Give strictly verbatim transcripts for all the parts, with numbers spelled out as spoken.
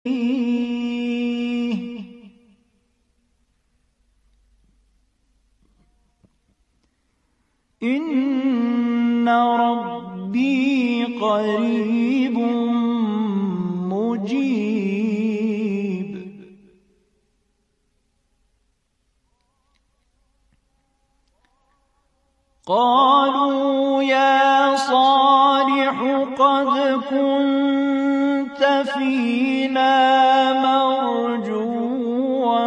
إن ربي قريب مجيب. قالوا يا صالح قد كنت فينا مرجوا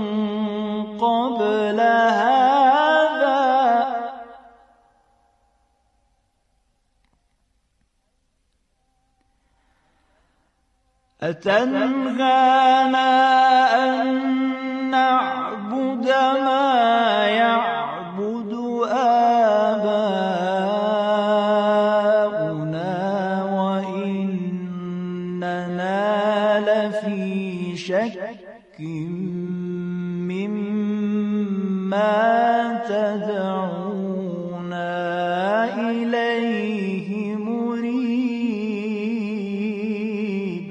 قبل هذا أتنهانا أن نعبد ما يعبد آباؤنا وإننا لفي شك مما تدعونا إليه مريب.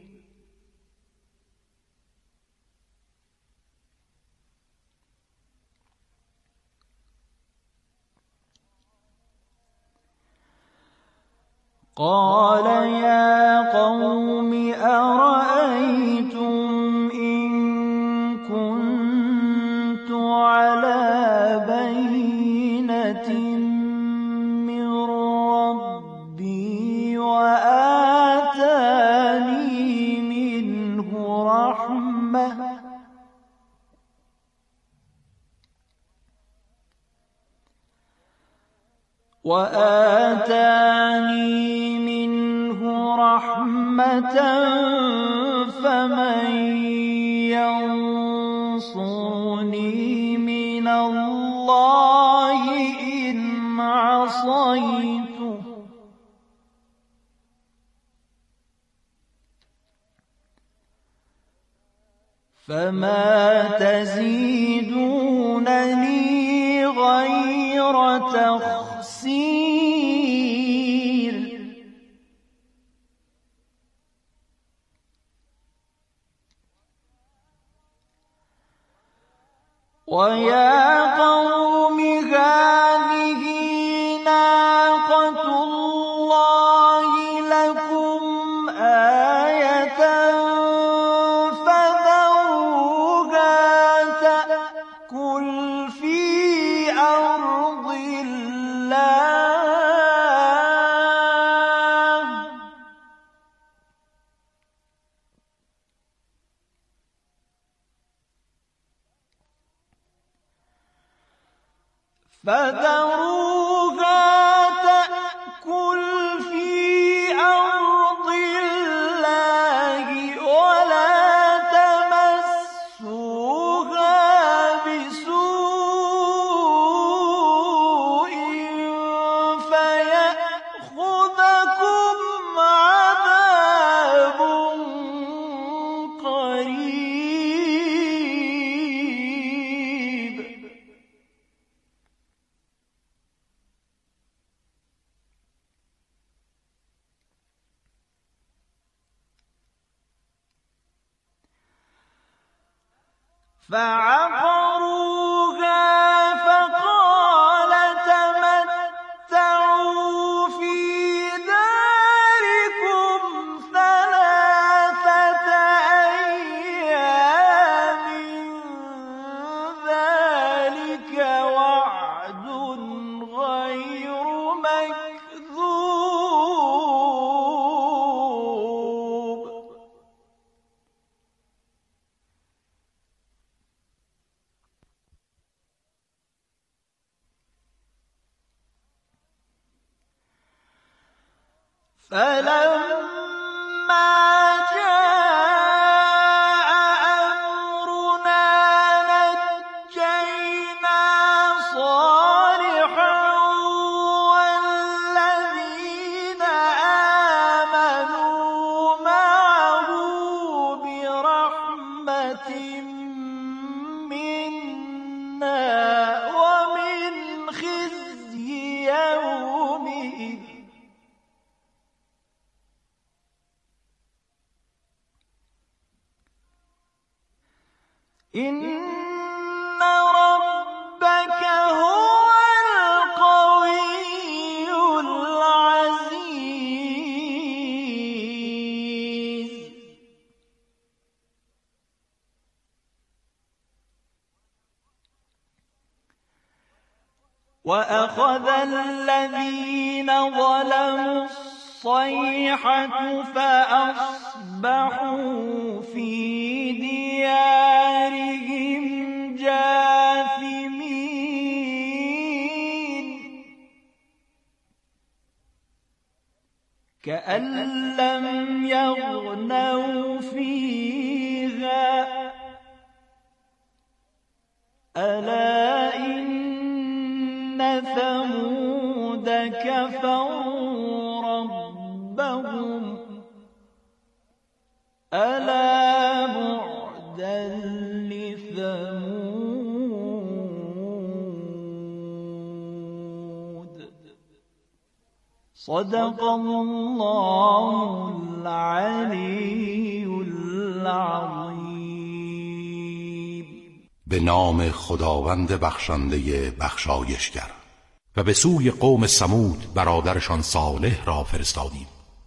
قال يا قوم أرأيتم إن كنت على بينة من ربي وآتاني منه رحمة وآتاني منه رحمة فمن ينصرني من الله إن عصيته فما تزيدونني غير تخسير. ويا قوم هذه ناقة الله لكم آية فذروها تأكل في أرض الله فذروها تأكل في أرض الله ولا تمسوها بسوء فيأخذكم عذاب قريب. فعقروها فقال تمتعوا في داركم ثلاثة أيام ذلك وعد غير مكذوب. فلما جاء أمرنا نجينا صالحا والذين آمنوا معه برحمة منا ومن خزي يومئذ إن ربك هو القوي العزيز وأخذ الذين ظلموا الصيحة فأصبحوا في ديارهم جاثمين كأن لم يغنوا فيها ألا إن ثمود كفروا ربهم ألا بعدا لثمود صدق الله العلی العظیم. به نام خداوند بخشنده بخشایشگر. و به سوی قوم ثمود برادرشان صالح را فرستادیم.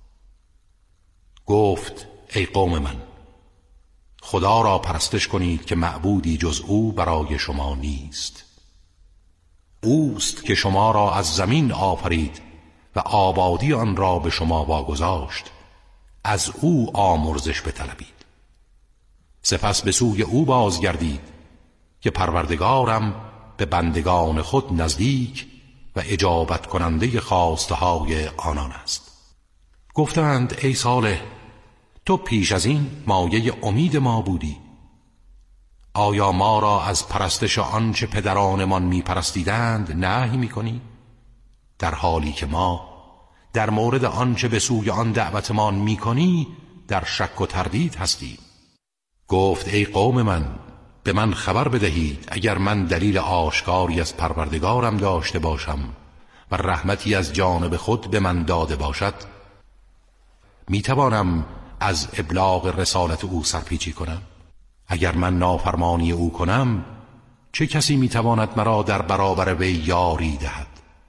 گفت ای قوم من، خدا را پرستش کنید که معبودی جز او برای شما نیست. اوست که شما را از زمین آفرید و آبادی آن را به شما واگذاشت. از او آمرزش بطلبید. سپس به سوی او بازگردید که پروردگارم به بندگان خود نزدیک و اجابت کننده خواسته های آنان است. گفتند ای صالح، تو پیش از این مایه امید ما بودی. آیا ما را از پرستش آنچه پدرانمان می پرستیدند نهی می کنی؟ در حالی که ما در مورد آنچه به سوی آن دعوتمان می کنی در شک و تردید هستیم. گفت ای قوم من، به من خبر بدهید اگر من دلیل آشکاری از پروردگارم داشته باشم و رحمتی از جانب خود به من داده باشد، می توانم از ابلاغ رسالت او سرپیچی کنم؟ اگر من نافرمانی او کنم، چه کسی می تواند مرا در برابر وی یاری دهد؟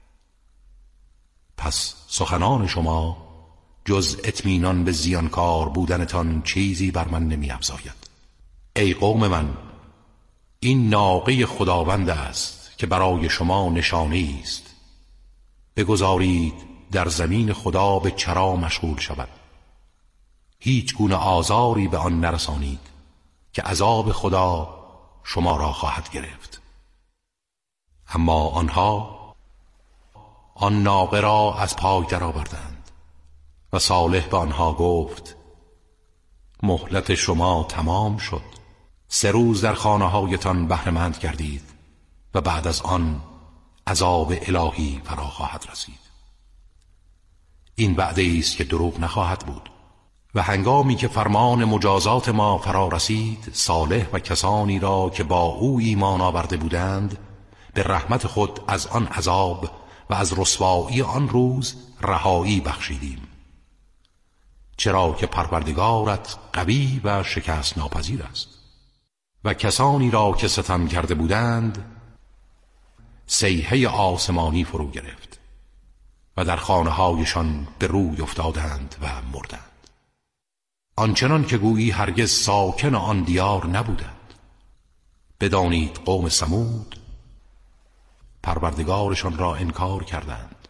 پس سخنان شما جز اطمینان به زیانکار بودنتان چیزی بر من نمی افزاید. ای قوم من، این ناقه خداوند است که برای شما نشانه است. بگذارید در زمین خدا به چرا مشغول شود. هیچ گونه آزاری به آن نرسانید که عذاب خدا شما را خواهد گرفت. اما آنها آن ناقه را از پای درآوردند و صالح به آنها گفت مهلت شما تمام شد. سه روز در خانه هایتان بهره‌مند گردید و بعد از آن عذاب الهی فرا خواهد رسید. این وعده است که دروغ نخواهد بود. و هنگامی که فرمان مجازات ما فرا رسید، صالح و کسانی را که با او ایمان آورده بودند به رحمت خود از آن عذاب و از رسوایی آن روز رهایی بخشیدیم، چرا که پروردگارت قوی و شکست ناپذیر است. و کسانی را که ستم کرده بودند صیحه آسمانی فرو گرفت و در خانه هایشان به روی افتادند و مردند، آنچنان که گویی هرگز ساکن آن دیار نبودند. بدانید قوم ثمود پروردگارشان را انکار کردند.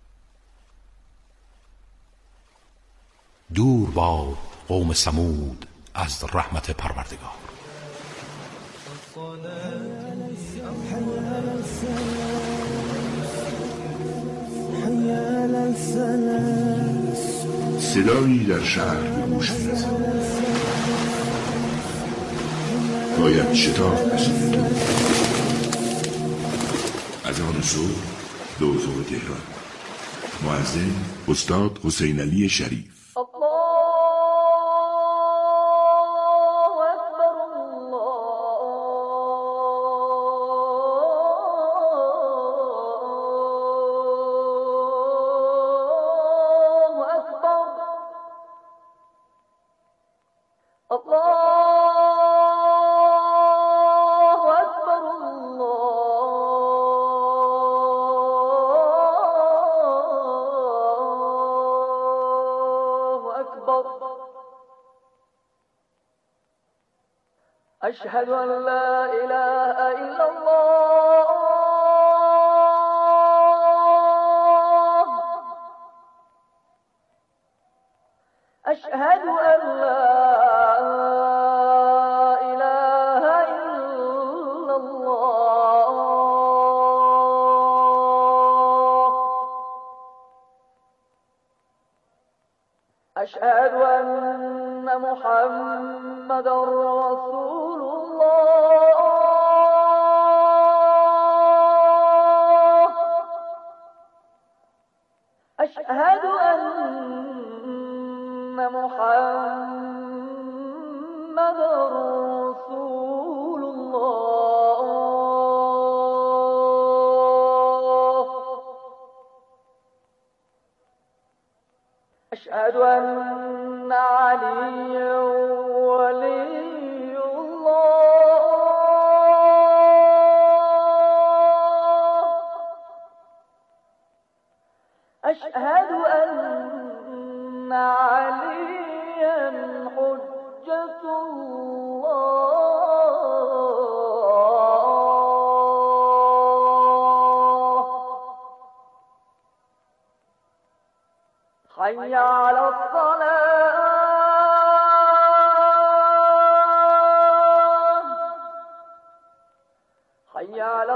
دور باد قوم ثمود از رحمت پروردگار. صدایی در شهر به گوش می‌رسد. باید شتاب بشید. از آن صبح دوزور تهران. مؤذن استاد حسین علی شریف. أشهد أن لا إله إلا الله أشهد أن لا إله إلا الله أشهد أن محمدا رسول الله أشهد أن محمدا رسول الله أشهد أن عليا ولي الله أشهد أن عليا حجة الله حي على الصلاة حي على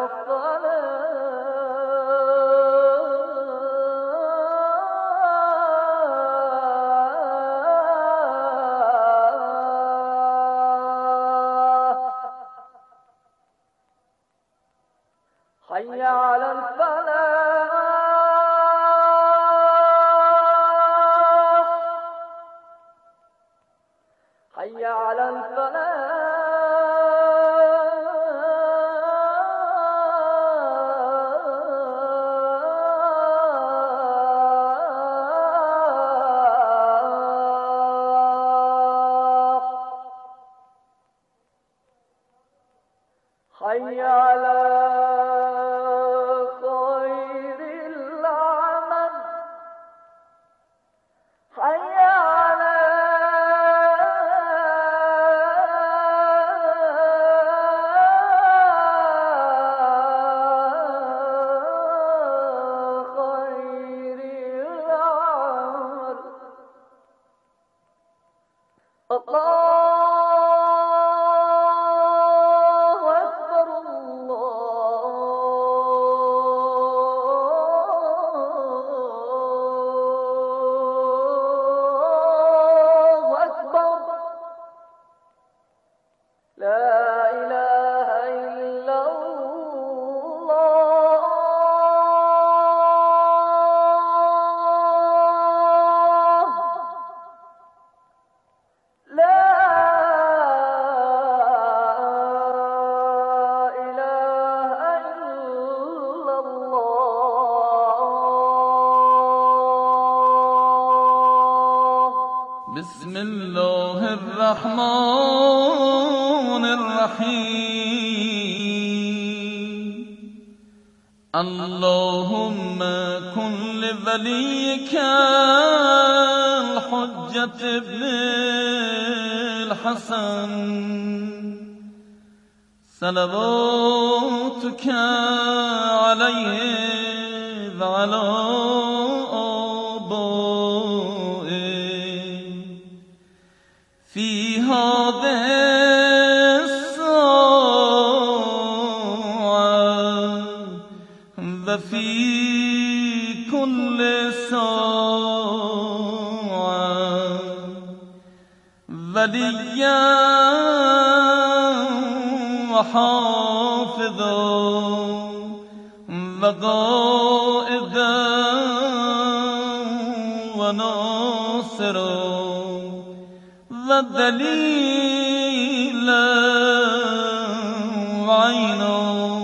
الصلاة حي على الفلاح حي على الفلاح حي على خير العمل حي على خير العمل الله أكبر الله أكبر لا إله إلا الله لا إله إلا الله بسم الله الرحمن الرحيم اللهم كن لوليك الحجة ابن الحسن صلواتك عليه وعلى آبائه في هذه الساعة وفي كل ساعة وليا وحافظا وقائدا وناصرا ودليلا وعينا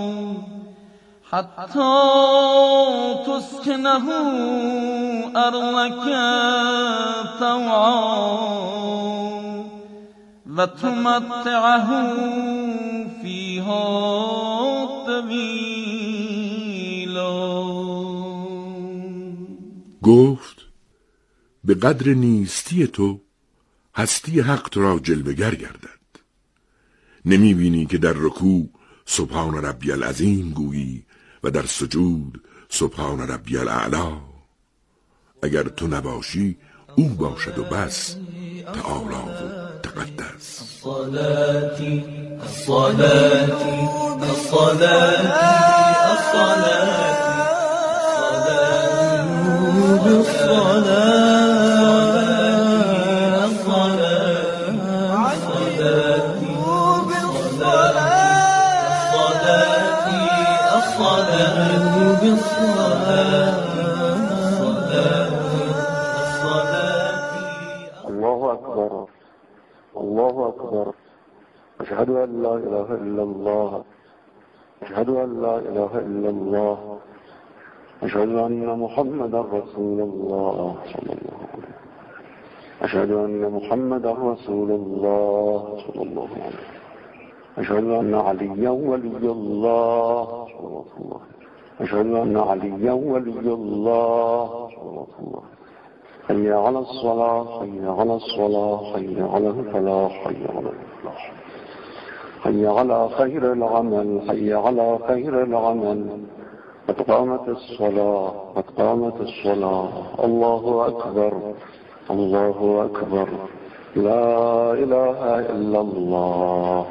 حتى تسكنه أرضك طوعا وتمتعه فيها طويلا. گفت به قدر نیستی تو هستی حق تو را جلوگر گردد. نمی بینی که در رکوع سبحان ربی العظیم گویی و در سجود سبحان ربی الاعلی؟ اگر تو نباشی او باشد و بس، تعالی و تقدس. الصلاة الصلاة الصلاة الصلاة الله أكبر الله أكبر. أشهد أن لا إله إلا الله أشهد أن لا إله إلا الله أشهد أن محمدا رسول الله صلى الله عليه وسلم. أشهد أن محمدا رسول الله صلى الله عليه وسلم. أشهد أن عليا ولي الله صلى الله عليه وسلم. أشهد أن عليا ولي الله صلى الله عليه وسلم. حي على الصلاة حي على الصلاة حي على الفلاح حي على الفلاح حي على خير العمل حي على خير العمل. قد قامت الصلاة قد قامت الصلاة. الله أكبر الله أكبر. لا إله إلا الله.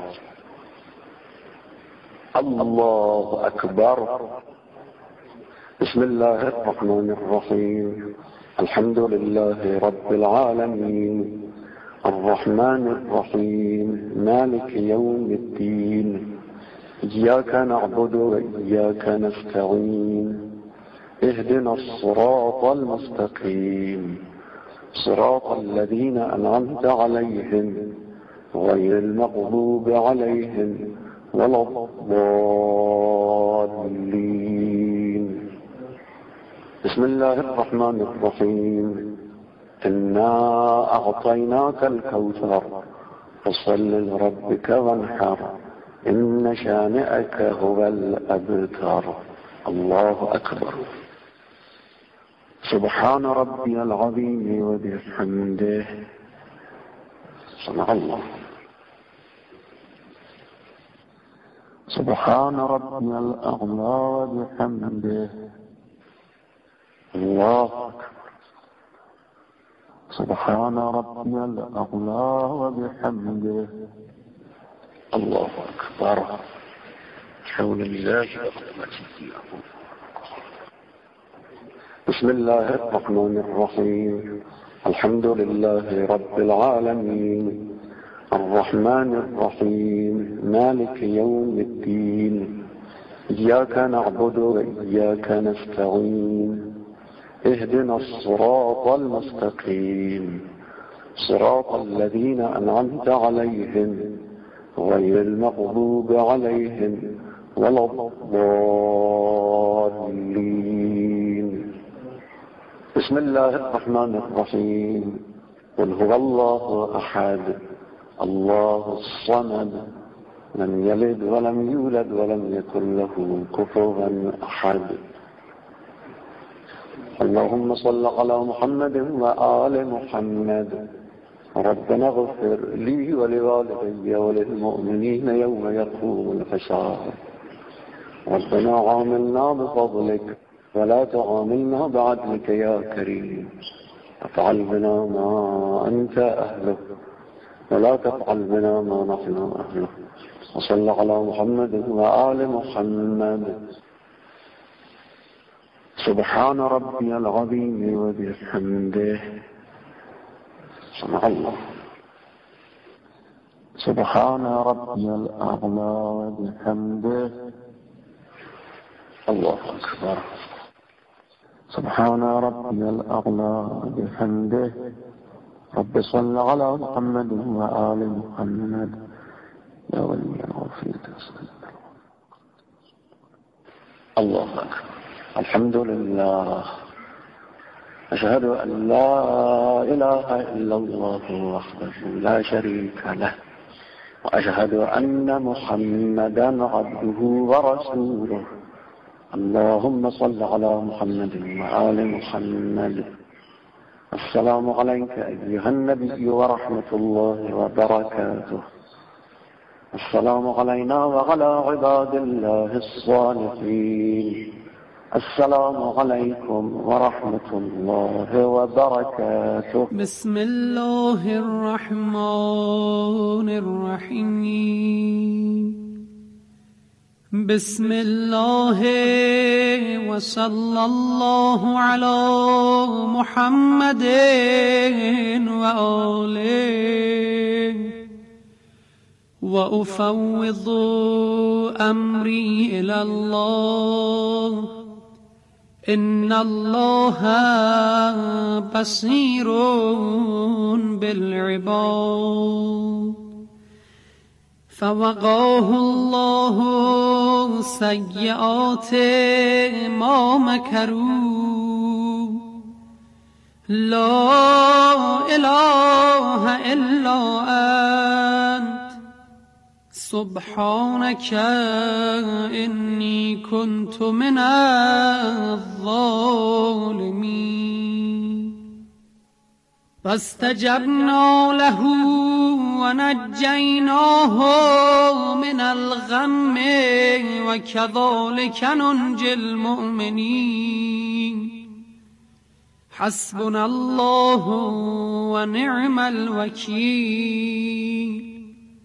الله أكبر. بسم الله الرحمن الرحيم. الحمد لله رب العالمين الرحمن الرحيم مالك يوم الدين. إياك نعبد وإياك نستعين. اهدنا الصراط المستقيم صراط الذين أنعمت عليهم غير المغضوب عليهم ولا الضالين. بسم الله الرحمن الرحيم. إنا أعطيناك الكوثر فصل لربك وانحر إن شانئك هو الأبتر. الله أكبر. سبحان ربي العظيم وبحمده. صنع الله. سبحان ربي الأعلى وبحمده. الله أكبر. سبحان ربي الأعلى وبحمده. الله أكبر. حول الله وقوته. بسم الله الرحمن الرحيم. الحمد لله رب العالمين الرحمن الرحيم مالك يوم الدين. إياك نعبد وإياك نستعين. اهدنا الصراط المستقيم صراط الذين أنعمت عليهم غير المغضوب عليهم ولا الضالين. بسم الله الرحمن الرحيم. قل هو الله أحد الله الصمد لم يلد ولم يولد ولم يكن له كفوا أحد. اللهم صل على محمد وآل محمد. ربنا اغفر لي ولوالدي وللمؤمنين يوم يقوم الحساب. ربنا عاملنا بفضلك ولا تعاملنا بعدلك يا كريم. افعل بنا ما أنت أهله ولا تفعل بنا ما نحن أهله. وصل على محمد وآل محمد. سبحان ربي العظيم وبحمده. سمع الله. سبحان ربي الأعلى وبحمده. الله أكبر. سبحان ربي الأعلى وبحمده. رب صل على محمد وآل محمد يا ولي العافية. الله أكبر. الحمد لله. أشهد أن لا إله إلا الله وحده لا شريك له وأشهد أن محمدا عبده ورسوله. اللهم صل على محمد وآل محمد. السلام عليك أيها النبي ورحمة الله وبركاته. السلام علينا وعلى عباد الله الصالحين. السلام عليكم ورحمة الله وبركاته. بسم الله الرحمن الرحيم. بسم الله وصلى الله على محمد وآله وأفوض أمري إلى الله إن الله بصير بالعباد. فوقاه الله سيئات ما مكروا. لا إله إلا أنت سبحانك إني كنت من الظالمين. فاستجبنا له ونجيناه من الغم وكذلك ننجي المؤمنين. حسبنا الله ونعم الوكيل.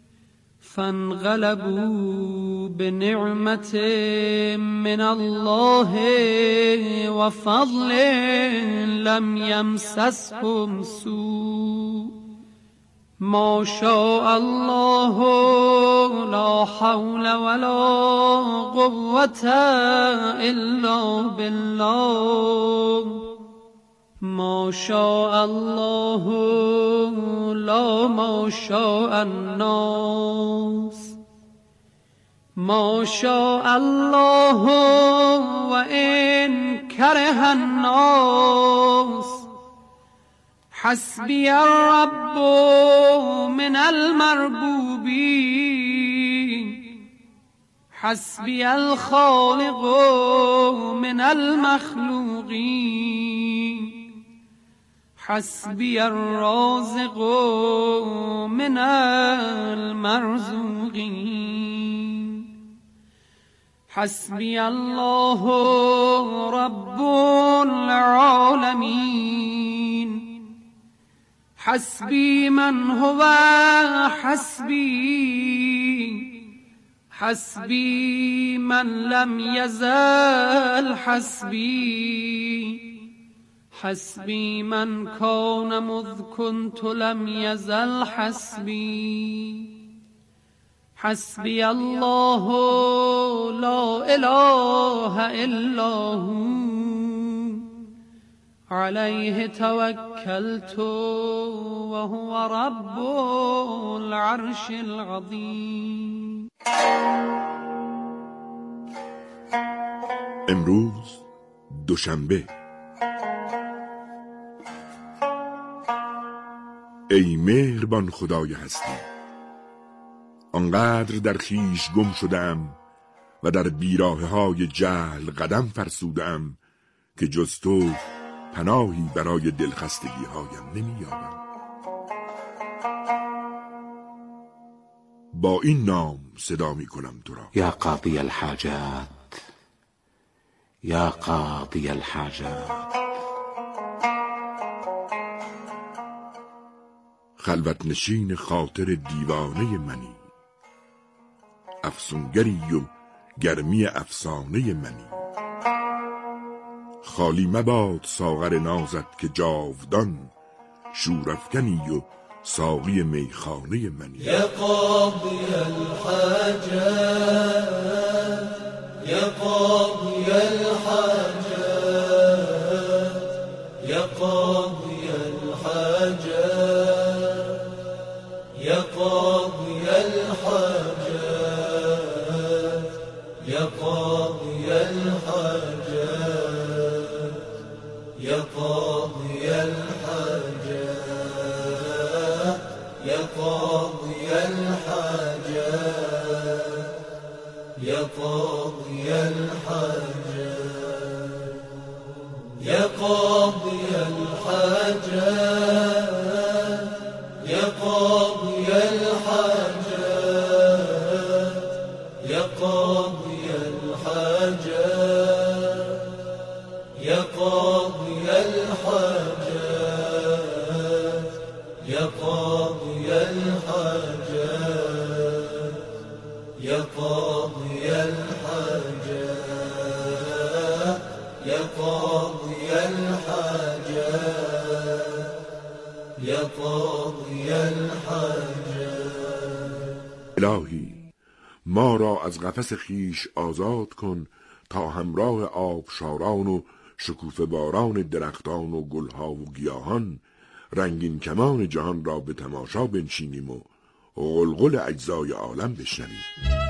فانقلبوا بنعمة من الله وفضل لم يمسسهم سوء. ما شاء الله لا حول ولا قوة إلا بالله. ما شاء الله لا ما شاء الناس. ما شاء الله وإن كره الناس. حسبي الرب من المربوبين. حسبي الخالق من المخلوقين. حسبي الرازق من المرزوقين. حسبي الله رب العالمين. حسبي من هو حسبي. حسبي من لم يزل حسبي. حسبي من كان مذ كنت لم يزل حسبي. حسبي الله لا إله إلا هو عليه توكلت وهو رب العرش العظيم. امروز دوشنبه. ای مهربان خدای هستی، آنقدر در خیش گم شدم و در بیراهه های جهل قدم فرسودم که جز تو پناهی برای دلخستگی هایم نمی‌یابم. با این نام صدا می کنم تو را: یا قاضی الحاجات، یا قاضی الحاجات. خلوت نشین خاطر دیوانه منی، افسونگری و گرمی افسانه منی. خالی مباد ساغر نازت که جاودان شورافکنی و ساقی میخانه منی. یا قاضی الحاجات، یا قاضی الحاجات، یا قاضی الحاجات، یا قاضی الحاجات، یا قاضی الحاجات، یا قاضی الحاجات، یا قاضی الحاجات، یا قاضی الحاجات، یا قاضی الحاجات، یا قاضی الحاجات، يا قاضي الحاجات يا قاضي الحاجات يا قاضي الحاجات. الهی ما را از قفس خیش آزاد کن تا همراه آبشاران و شکوفه باران درختان و گلها و گیاهان رنگین کمان جهان را به تماشا بنشینیم و غلغل اجزای عالم بشنویم.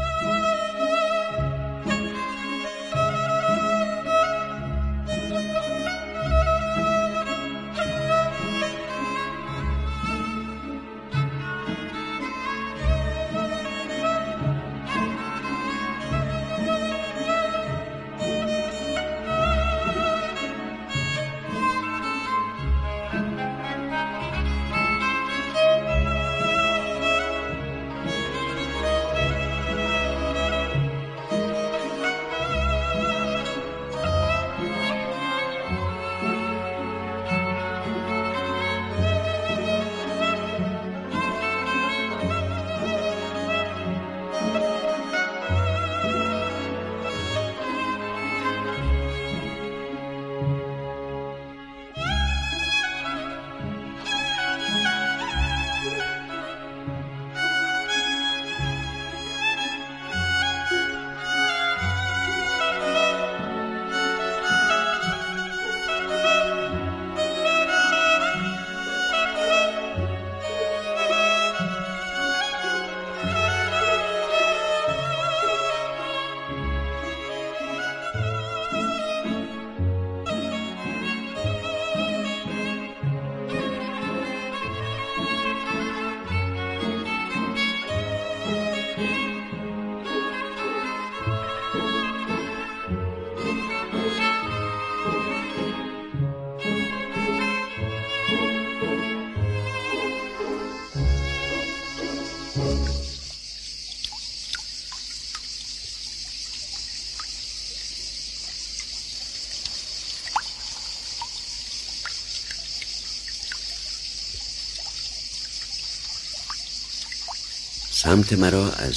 سمت مرا از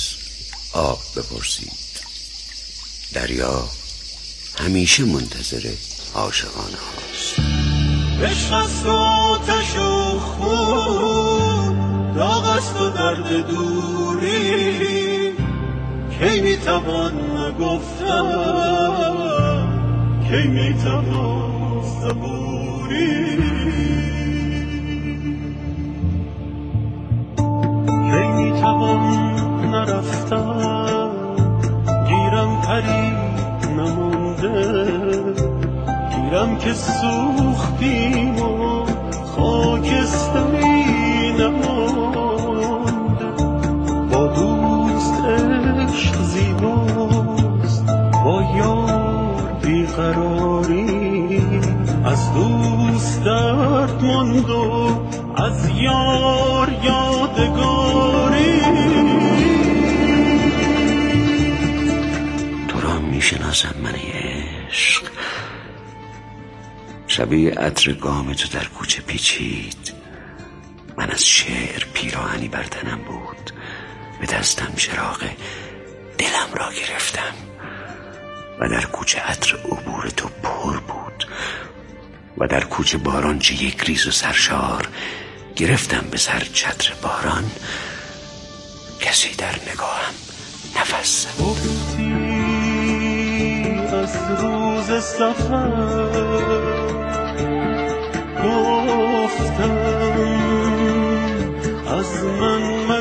آب بپرسید. دریا همیشه منتظر عاشقانه هاست. عشق است و آتش و خون، داغ است و درد دوری، کی میتوان گفتن، کی میتوان صبوری، کی میتوان نرفتن، گیرم پری نمونده، گیرم که سوختیم و خاکستری نمانده. با دوست عشق زیباست، با یار بیقراری، از دوست درد ماند و از یار یادگاری. تو را میشناسم من عشق، شبیه عطر گام تو در کوچه پیچید. من از شعر پیراهنی بر تنم بود، به دستم چراغ دلم را گرفتم و در کوچه عطر عبور تو پر بود و در کوچه باران چه یک ریز و سرشار. گرفتم به سر چتر باران، کسی در نگاهم نفس زد. گفتی از روز سفر، گفتم از من